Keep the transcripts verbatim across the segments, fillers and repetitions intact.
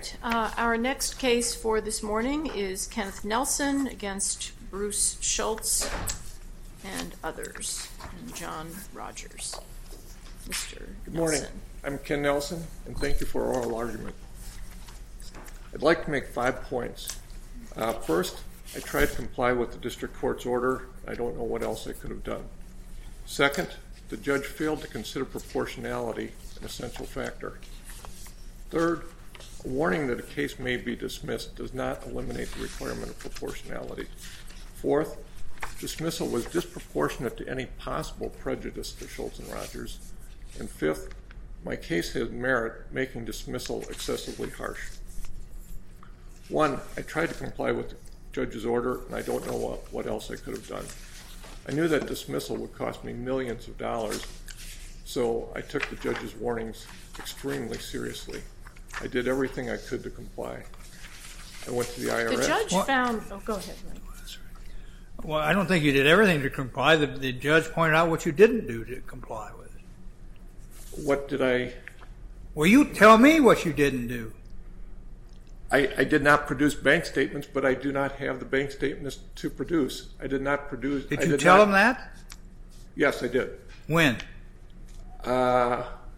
right. Uh, our next case for this morning is Kenneth Nelson against Bruce Schultz and others, and John Rogers. Mister Good morning. Nelson. I'm Ken Nelson, and thank you for oral argument. I'd like to make five points. Uh, first, I tried to comply with the district court's order. I don't know what else I could have done. Second, the judge failed to consider proportionality an essential factor. Third, a warning that a case may be dismissed does not eliminate the requirement of proportionality. Fourth, dismissal was disproportionate to any possible prejudice to Schultz and Rogers. And fifth, my case has merit, making dismissal excessively harsh. One, I tried to comply with the judge's order, and I don't know what, what else I could have done. I knew that dismissal would cost me millions of dollars, so I took the judge's warnings extremely seriously. I did everything I could to comply. I went to the I R S. The judge What? found... Oh, go ahead, Mike. Well, I don't think you did everything to comply. The, the judge pointed out what you didn't do to comply with it. What did I... Well, you tell me what you didn't do. I, I did not produce bank statements, but I do not have the bank statements to produce. I did not produce... Did I you did tell not, him that? Yes, I did. When? Uh,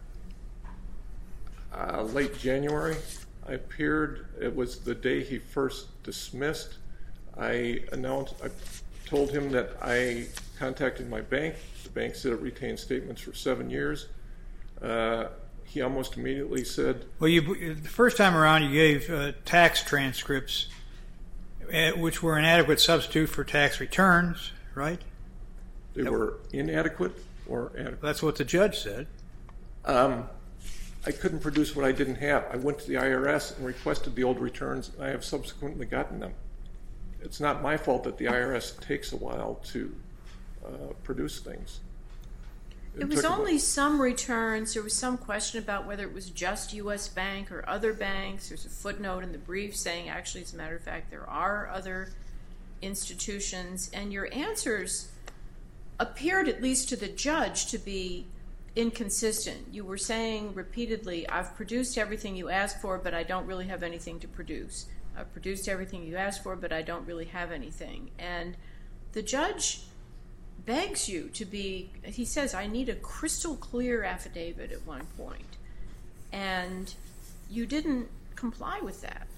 uh, late January, I appeared. It was the day he first dismissed. I announced, I told him that I contacted my bank. The bank said it retained statements for seven years. Uh, he almost immediately said... Well, you, the first time around you gave uh, tax transcripts, uh, which were an adequate substitute for tax returns, right? They were inadequate or adequate. That's what the judge said. Um, I couldn't produce what I didn't have. I went to the I R S and requested the old returns, and I have subsequently gotten them. It's not my fault that the I R S takes a while to uh, produce things. It, it was only about... some returns. There was some question about whether it was just U S Bank or other banks. There's a footnote in the brief saying, actually, as a matter of fact, there are other institutions. And your answers appeared, at least to the judge, to be inconsistent. You were saying repeatedly, I've produced everything you asked for, but I don't really have anything to produce. I've produced everything you asked for, but I don't really have anything. And the judge begs you to be, he says, I need a crystal clear affidavit at one point. And you didn't comply with that.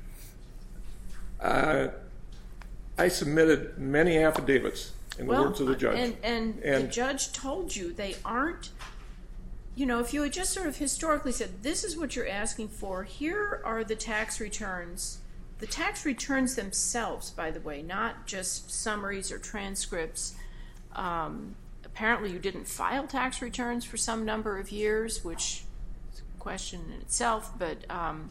Uh, I submitted many affidavits, in well, the words of the judge. And, and, and the judge told you they aren't, you know, if you had just sort of historically said, this is what you're asking for, here are the tax returns. The tax returns themselves, by the way, not just summaries or transcripts. Um, apparently you didn't file tax returns for some number of years, which is a question in itself, but um,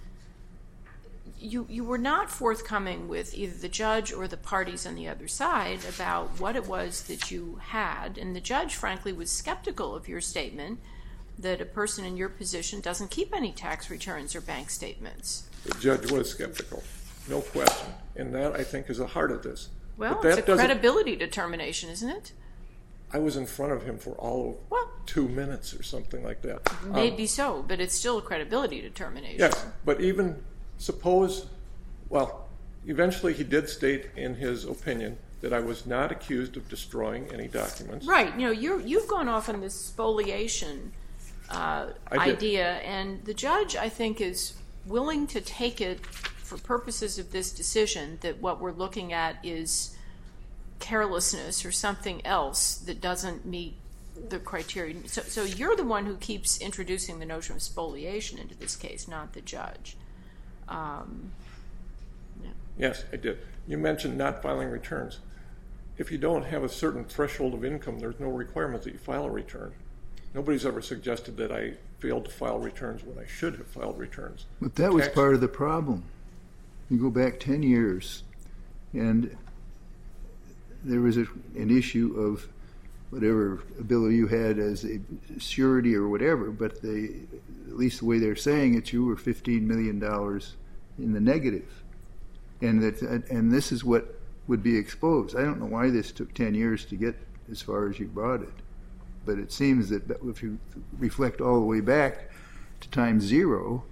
you, you were not forthcoming with either the judge or the parties on the other side about what it was that you had, and the judge, frankly, was skeptical of your statement that a person in your position doesn't keep any tax returns or bank statements. The judge was skeptical, no question. And that, I think, is the heart of this. Well, but that it's a credibility determination, isn't it? I was in front of him for all of well, two minutes or something like that. Maybe um, so, but it's still a credibility determination. Yes, but even suppose, well, eventually he did state in his opinion that I was not accused of destroying any documents. Right. You know, you're, you've gone off on this spoliation uh, idea, and the judge, I think, is willing to take it for purposes of this decision that what we're looking at is carelessness or something else that doesn't meet the criteria. So, so you're the one who keeps introducing the notion of spoliation into this case, not the judge. Um, yeah. Yes, I did. You mentioned not filing returns. If you don't have a certain threshold of income, there's no requirement that you file a return. Nobody's ever suggested that I failed to file returns when I should have filed returns. But that was part of the problem. You go back ten years, and there was a, an issue of whatever ability you had as a surety or whatever, but they, at least the way they're saying it, you were fifteen million dollars in the negative. And that, and this is what would be exposed. I don't know why this took ten years to get as far as you brought it, but it seems that if you reflect all the way back to time zero,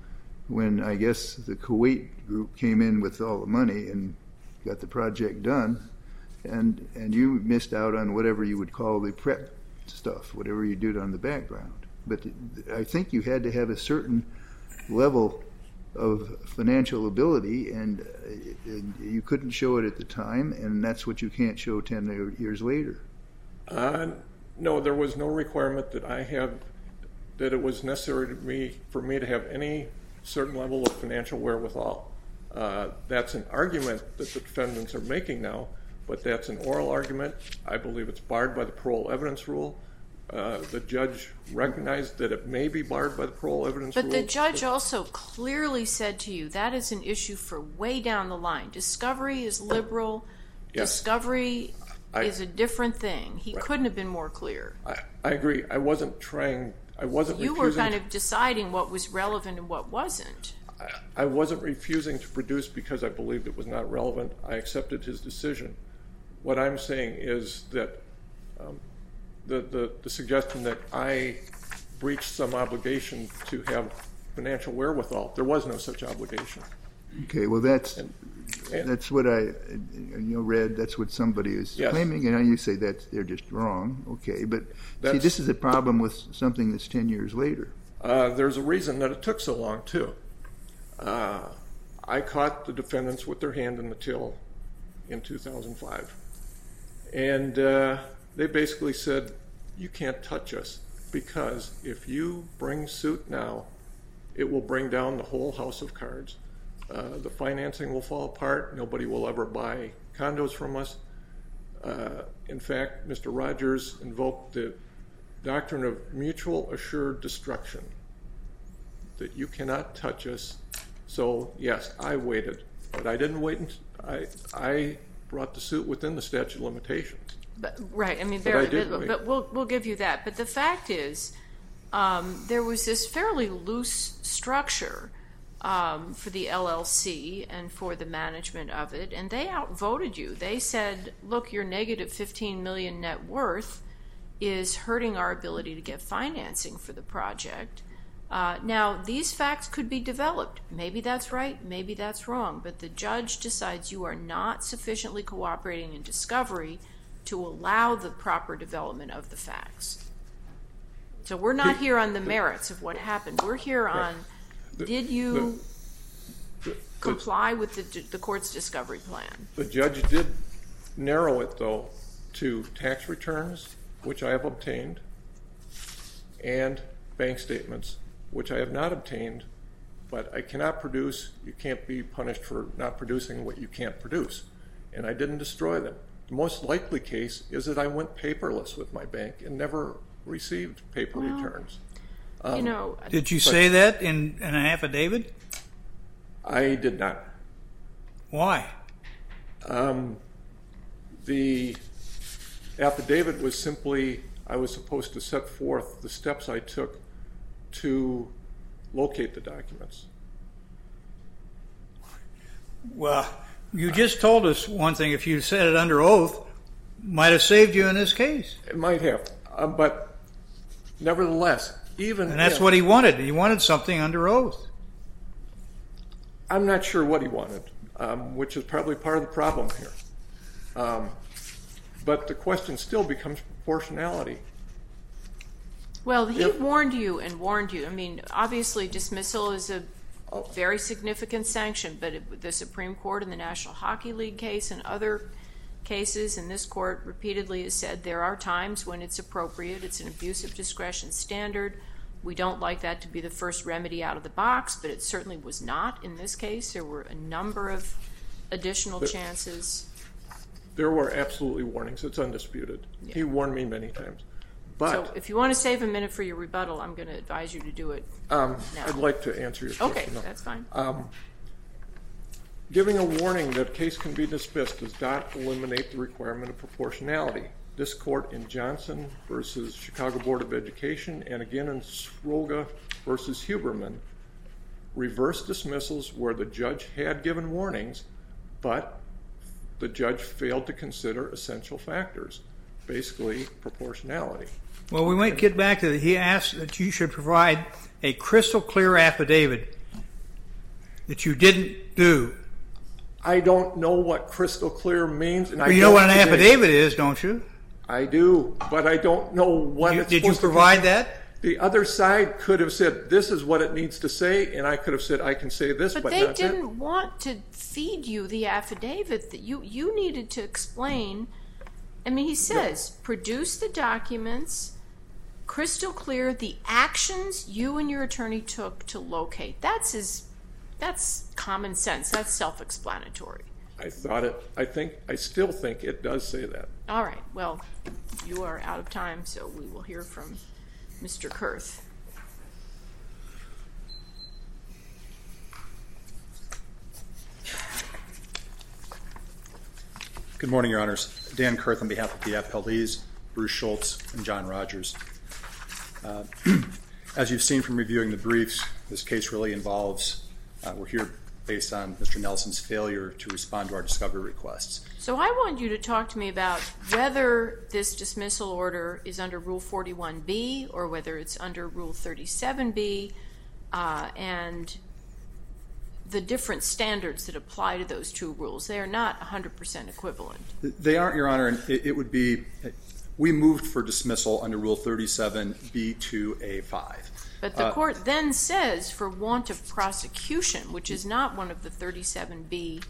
when I guess the Kuwait group came in with all the money and got the project done, and and you missed out on whatever you would call the prep stuff, whatever you did on the background. But I think you had to have a certain level of financial ability, and, and you couldn't show it at the time, and that's what you can't show ten years later. Uh, no, there was no requirement that I have, that it was necessary to me for me to have any certain level of financial wherewithal. Uh, that's an argument that the defendants are making now, but that's an oral argument. I believe it's barred by the parole evidence rule. Uh, the judge recognized that it may be barred by the parole evidence but rule. But the judge also clearly said to you that is an issue for way down the line. Discovery is liberal. Yes. Discovery I, is a different thing. He right. couldn't have been more clear. I, I agree. I wasn't trying. I wasn't. You were kind of deciding what was relevant and what wasn't. I, I wasn't refusing to produce because I believed it was not relevant. I accepted his decision. What I'm saying is that um, the, the the suggestion that I breached some obligation to have financial wherewithal, there was no such obligation. Okay, well that's and, and, that's what I you know read. That's what somebody is yes. claiming, and you say that they're just wrong. Okay, but that's, see, this is a problem with something that's ten years later. Uh, there's a reason that it took so long too. Uh, I caught the defendants with their hand in the till in two thousand five, and uh, they basically said, "You can't touch us because if you bring suit now, it will bring down the whole house of cards. Uh, the financing will fall apart. Nobody will ever buy condos from us." Uh, in fact, Mister Rogers invoked the doctrine of mutual assured destruction, that you cannot touch us. So, yes, I waited. But I didn't wait. Until I, I brought the suit within the statute of limitations. But, right. I mean, but, barely, I did but, wait. but we'll, we'll give you that. But the fact is, um, there was this fairly loose structure Um, for the L L C and for the management of it, and they outvoted you. They said, look, your negative fifteen million dollars net worth is hurting our ability to get financing for the project. Uh, now, these facts could be developed. Maybe that's right, maybe that's wrong, but the judge decides you are not sufficiently cooperating in discovery to allow the proper development of the facts. So we're not here on the merits of what happened. We're here on The, Did you the, the, comply with the, the court's discovery plan? The judge did narrow it, though, to tax returns, which I have obtained, and bank statements, which I have not obtained, but I cannot produce. You can't be punished for not producing what you can't produce. And I didn't destroy them. The most likely case is that I went paperless with my bank and never received paper well, returns. Um, you know, did you say that in, in an affidavit? I did not. Why? Um, the affidavit was simply, I was supposed to set forth the steps I took to locate the documents. Well, you just told us one thing. If you said it under oath, might have saved you in this case. It might have. Uh, but nevertheless, even and that's if, what he wanted. He wanted something under oath. I'm not sure what he wanted, um, which is probably part of the problem here. Um, but the question still becomes proportionality. Well, he if, warned you and warned you. I mean, obviously dismissal is a very significant sanction, but it, the Supreme Court in the National Hockey League case and other cases, and this court repeatedly has said there are times when it's appropriate. It's an abuse of discretion standard. We don't like that to be the first remedy out of the box, but it certainly was not in this case. There were a number of additional there, chances. There were absolutely warnings. It's undisputed. Yeah. He warned me many times. But so if you want to save a minute for your rebuttal, I'm going to advise you to do it um, now. I'd like to answer your question. Okay, no. That's fine. Um, Giving a warning that a case can be dismissed does not eliminate the requirement of proportionality. This court in Johnson versus Chicago Board of Education and again in Sroga versus Huberman reversed dismissals where the judge had given warnings, but the judge failed to consider essential factors, basically proportionality. Well, we might get back to that. He asked that you should provide a crystal clear affidavit that you didn't do? I don't know what crystal clear means. And Well, I you know don't what an today. affidavit is, don't you? I do, but I don't know what You- it's did you supposed to provide be. that? The other side could have said, this is what it needs to say, and I could have said, I can say this, but, But they not didn't that. want to feed you the affidavit that you, you needed to explain. I mean, he says, produce the documents, crystal clear, the actions you and your attorney took to locate. That's his, that's common sense. That's self-explanatory. I thought it, I think, I still think it does say that. All right. Well, you are out of time, so we will hear from Mister Kurth. Good morning, Your Honors. Dan Kurth on behalf of the appellees, Bruce Schultz and John Rogers. Uh, as you've seen from reviewing the briefs, this case really involves, uh, we're here based on Mister Nelson's failure to respond to our discovery requests. So I want you to talk to me about whether this dismissal order is under Rule forty-one B or whether it's under Rule thirty-seven B, uh, and the different standards that apply to those two rules. They are not one hundred percent equivalent. They aren't, Your Honor, and it, it would be, we moved for dismissal under Rule thirty-seven B two A five. But the Uh, court then says for want of prosecution, which is not one of the thirty-seven B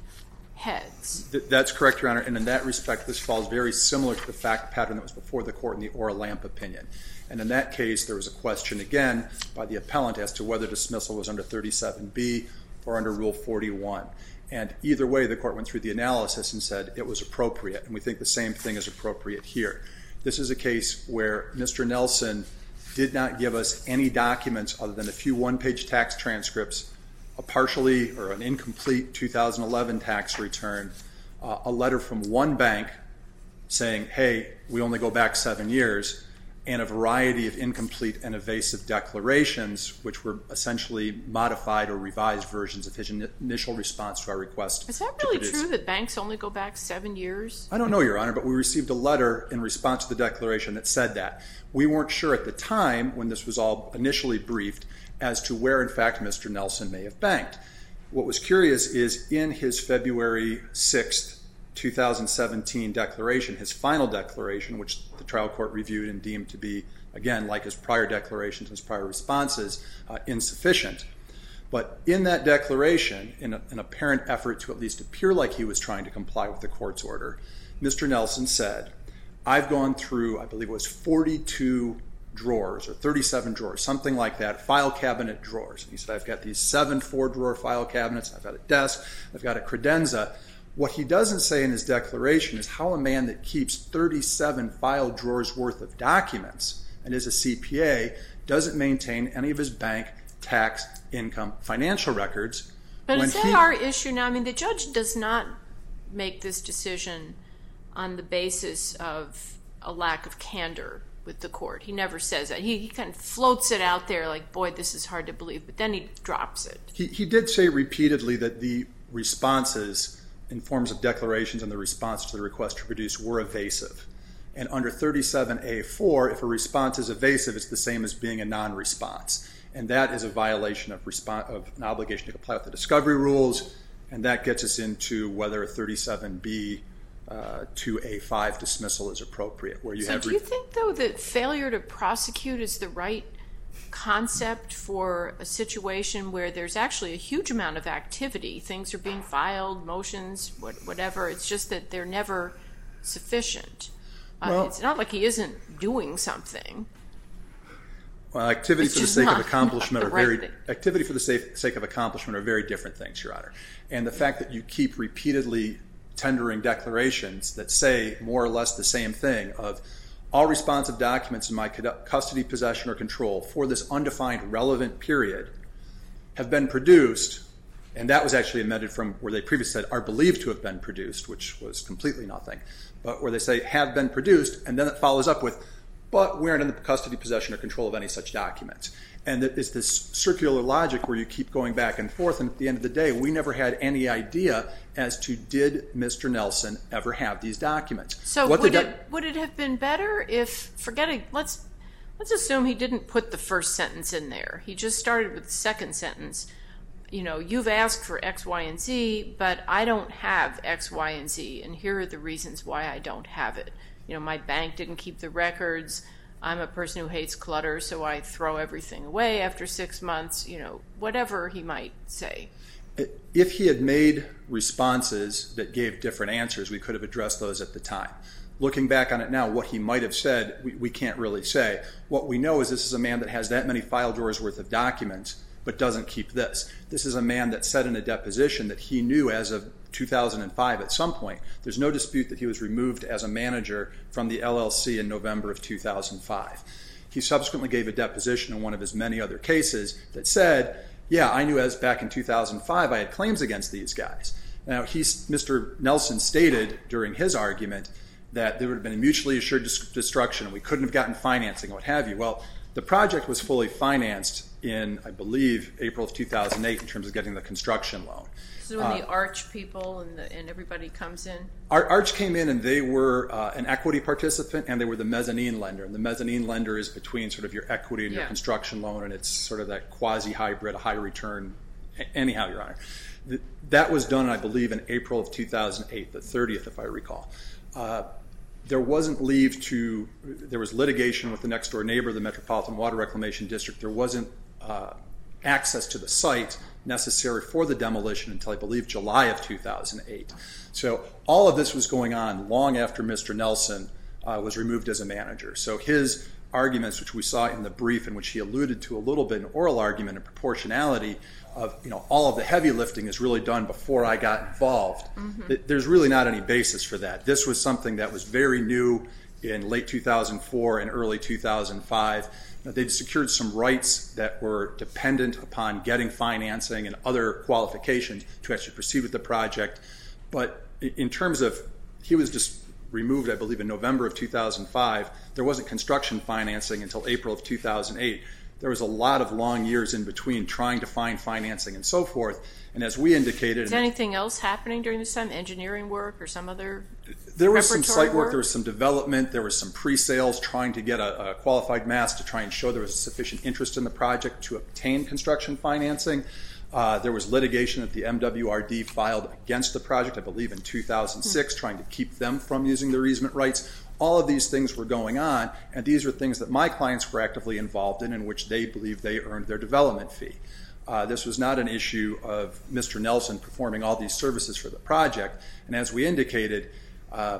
heads. Th- That's correct, Your Honor, and in that respect, this falls very similar to the fact pattern that was before the court in the Ora Lamp opinion. And in that case, there was a question again by the appellant as to whether dismissal was under thirty-seven B or under Rule forty-one. And either way, the court went through the analysis and said it was appropriate, and we think the same thing is appropriate here. This is a case where Mister Nelson did not give us any documents other than a few one-page tax transcripts, a partially or an incomplete two thousand eleven tax return, uh, a letter from one bank saying, hey, we only go back seven years, and a variety of incomplete and evasive declarations, which were essentially modified or revised versions of his in- initial response to our request. Is that to really produce. true that banks only go back seven years? I don't know, Your Honor, but we received a letter in response to the declaration that said that. We weren't sure at the time, when this was all initially briefed, as to where, in fact, Mister Nelson may have banked. What was curious is in his February sixth, two thousand seventeen declaration, his final declaration, which the trial court reviewed and deemed to be, again, like his prior declarations and his prior responses, uh, insufficient. But in that declaration, in a, an apparent effort to at least appear like he was trying to comply with the court's order, Mister Nelson said, I've gone through, I believe it was forty-two drawers or thirty-seven drawers, something like that, file cabinet drawers. And he said, I've got these seven four-drawer file cabinets, I've got a desk, I've got a credenza. What he doesn't say in his declaration is how a man that keeps thirty-seven file drawers worth of documents and is a C P A doesn't maintain any of his bank, tax, income, financial records. But when is that he, our issue now? I mean, the judge does not make this decision on the basis of a lack of candor with the court. He never says that. He, he kind of floats it out there like, boy, this is hard to believe, but then he drops it. He, he did say repeatedly that the responses in forms of declarations and the response to the request to produce were evasive. And under thirty-seven A four, if a response is evasive, it's the same as being a non-response. And that is a violation of, response, of an obligation to comply with the discovery rules, and that gets us into whether a thirty-seven B uh, to A five dismissal is appropriate. Where you so have do you think, though, that failure to prosecute is the right concept for a situation where there's actually a huge amount of activity? Things are being filed, motions, what, whatever. It's just that they're never sufficient. Uh, Well- it's not like he isn't doing something. Well, activity It's for the just sake not- of accomplishment are not the right very thing. activity for the sake, sake of accomplishment are very different things, Your Honor. And the fact that you keep repeatedly tendering declarations that say more or less the same thing of all responsive documents in my custody, possession, or control for this undefined relevant period have been produced, and that was actually amended from where they previously said are believed to have been produced, which was completely nothing, but where they say have been produced, and then it follows up with, but we aren't in the custody, possession, or control of any such documents. And it's this circular logic where you keep going back and forth, and at the end of the day, we never had any idea as to did Mister Nelson ever have these documents. So What would the it doc- would it have been better if, forgetting, let's let's assume he didn't put the first sentence in there. He just started with the second sentence. you know, you've asked for X, Y, and Z, but I don't have X, Y, and Z, and here are the reasons why I don't have it. You know, my bank didn't keep the records. I'm a person who hates clutter, so I throw everything away after six months, you know, whatever he might say. If he had made responses that gave different answers, we could have addressed those at the time. Looking back on it now, what he might have said, we, we can't really say. What we know is this is a man that has that many file drawers worth of documents, but doesn't keep this. This is a man that said in a deposition that he knew as of two thousand five at some point. There's no dispute that he was removed as a manager from the L L C in November of two thousand five. He subsequently gave a deposition in one of his many other cases that said, yeah, I knew as back in two thousand five I had claims against these guys. Now, he's, Mister Nelson stated during his argument that there would have been a mutually assured destruction and we couldn't have gotten financing and what have you. Well, the project was fully financed in, I believe, April of two thousand eight in terms of getting the construction loan. So when uh, the Arch people and, the, and everybody comes in? Arch came in and they were uh, an equity participant and they were the mezzanine lender. And the mezzanine lender is between sort of your equity and yeah. your construction loan, and it's sort of that quasi-hybrid, high return. Anyhow, Your Honor. That was done, I believe, in April of two thousand eight, the thirtieth, if I recall. Uh, there wasn't leave to, there was litigation with the next door neighbor, the Metropolitan Water Reclamation District. There wasn't uh, access to the site necessary for the demolition until I believe July of two thousand eight. So all of this was going on long after Mister Nelson uh, was removed as a manager. So his arguments, which we saw in the brief in which he alluded to a little bit in oral argument and proportionality of, you know, all of the heavy lifting is really done before I got involved. Mm-hmm. There's really not any basis for that. This was something that was very new in late two thousand four and early two thousand five. They'd secured some rights that were dependent upon getting financing and other qualifications to actually proceed with the project. But in terms of, he was just removed, I believe, in November of two thousand five. There wasn't construction financing until April of two thousand eight. There was a lot of long years in between trying to find financing and so forth. And as we indicated... Is anything else happening during this time? Engineering work or some other There was some site work, work, there was some development, there was some pre-sales trying to get a, a qualified mass to try and show there was sufficient interest in the project to obtain construction financing. Uh, there was litigation that the M W R D filed against the project, I believe in two thousand six, mm-hmm. trying to keep them from using their easement rights. All of these things were going on, and these are things that my clients were actively involved in, in which they believed they earned their development fee. Uh, this was not an issue of Mister Nelson performing all these services for the project, and as we indicated, uh,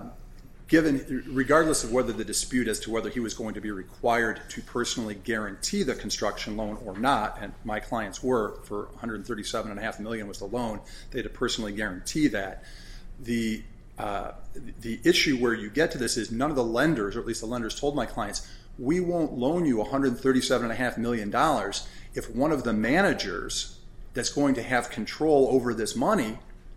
given, regardless of whether the dispute as to whether he was going to be required to personally guarantee the construction loan or not, and my clients were, for one hundred thirty-seven point five million dollars was the loan, they had to personally guarantee that. The uh, the issue where you get to this is none of the lenders, or at least the lenders told my clients, we won't loan you one hundred thirty-seven point five million dollars if one of the managers that's going to have control over this money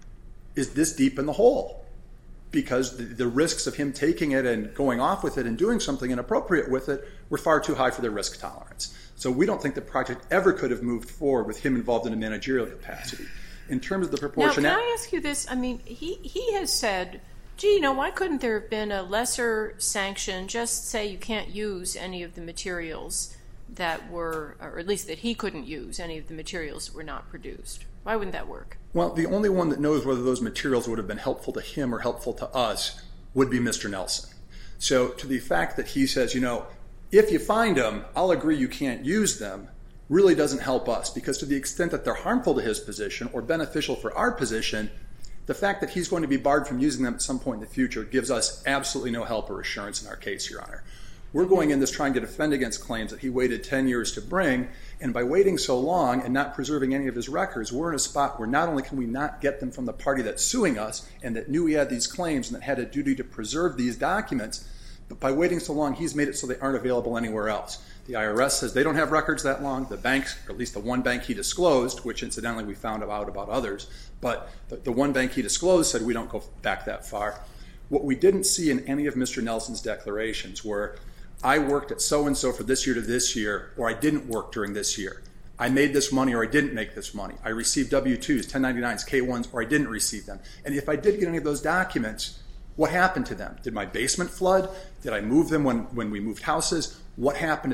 is this deep in the hole. Because the, the risks of him taking it and going off with it and doing something inappropriate with it were far too high for their risk tolerance. So we don't think the project ever could have moved forward with him involved in a managerial capacity. In terms of the proportionality... Now, can I ask you this? I mean, he, he has said, gee, you know, why couldn't there have been a lesser sanction, just say you can't use any of the materials that were, or at least that he couldn't use any of the materials that were not produced? Why wouldn't that work? Well, the only one that knows whether those materials would have been helpful to him or helpful to us would be Mister Nelson. So to the fact that he says, you know, if you find them, I'll agree you can't use them, really doesn't help us, because to the extent that they're harmful to his position or beneficial for our position, the fact that he's going to be barred from using them at some point in the future gives us absolutely no help or assurance in our case, Your Honor. We're going in this trying to defend against claims that he waited ten years to bring, and by waiting so long and not preserving any of his records, we're in a spot where not only can we not get them from the party that's suing us and that knew he had these claims and that had a duty to preserve these documents, but by waiting so long, he's made it so they aren't available anywhere else. The I R S says they don't have records that long. The banks, or at least the one bank he disclosed, which incidentally we found out about others, but the, the one bank he disclosed said we don't go back that far. What we didn't see in any of Mister Nelson's declarations were, I worked at so-and-so for this year to this year, or I didn't work during this year. I made this money or I didn't make this money. I received W two's, ten ninety-nines, K ones, or I didn't receive them. And if I did get any of those documents, what happened to them? Did my basement flood? Did I move them when, when we moved houses? What happened to them?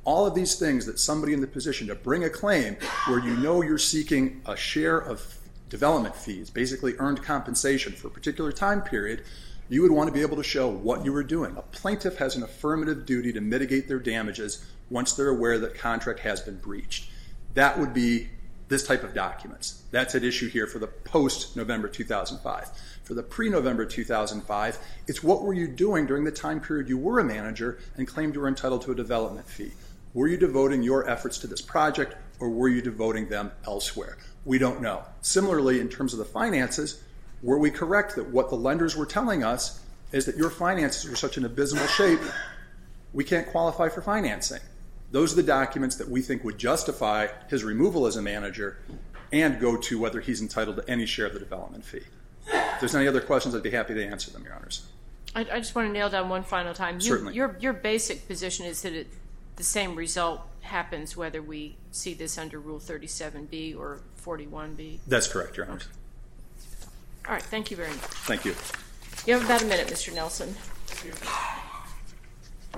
All of these things that somebody in the position to bring a claim where you know you're seeking a share of development fees, basically earned compensation for a particular time period, you would want to be able to show what you were doing. A plaintiff has an affirmative duty to mitigate their damages once they're aware that contract has been breached. That would be this type of documents. That's at issue here for the post-November two thousand five. For the pre-November two thousand five, it's what were you doing during the time period you were a manager and claimed you were entitled to a development fee. Were you devoting your efforts to this project, or were you devoting them elsewhere? We don't know. Similarly, in terms of the finances, were we correct that what the lenders were telling us is that your finances were such an abysmal shape, we can't qualify for financing? Those are the documents that we think would justify his removal as a manager and go to whether he's entitled to any share of the development fee. If there's any other questions, I'd be happy to answer them, Your Honors. I, I just want to nail down one final time. You, Certainly. Your, your basic position is that it, the same result happens whether we see this under Rule thirty-seven B or forty-one B? That's correct, Your Honors. All right, thank you very much. Thank you. You have about a minute, Mister Nelson. I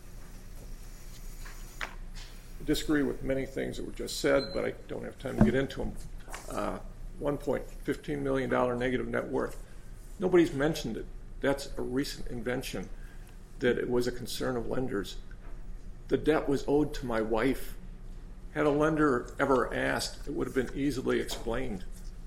disagree with many things that were just said, but I don't have time to get into them. Uh, one point one five million dollars negative net worth. Nobody's mentioned it. That's a recent invention, that it was a concern of lenders. The debt was owed to my wife. Had a lender ever asked, it would have been easily explained.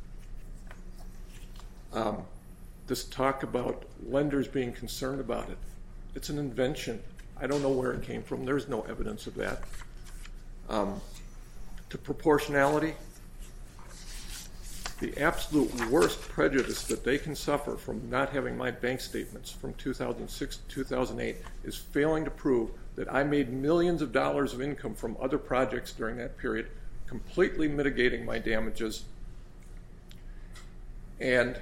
Um, this talk about lenders being concerned about it, it's an invention. I don't know where it came from. There's no evidence of that. Um, to proportionality, the absolute worst prejudice that they can suffer from not having my bank statements from two thousand six to two thousand eight is failing to prove that I made millions of dollars of income from other projects during that period, completely mitigating my damages. And,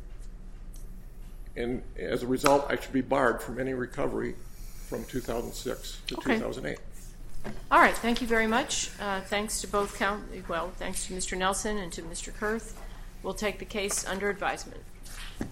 and as a result, I should be barred from any recovery from two thousand six to Okay. two thousand eight. All right, thank you very much. Uh, thanks to both count. Well, thanks to Mister Nelson and to Mister Kurth. We'll take the case under advisement.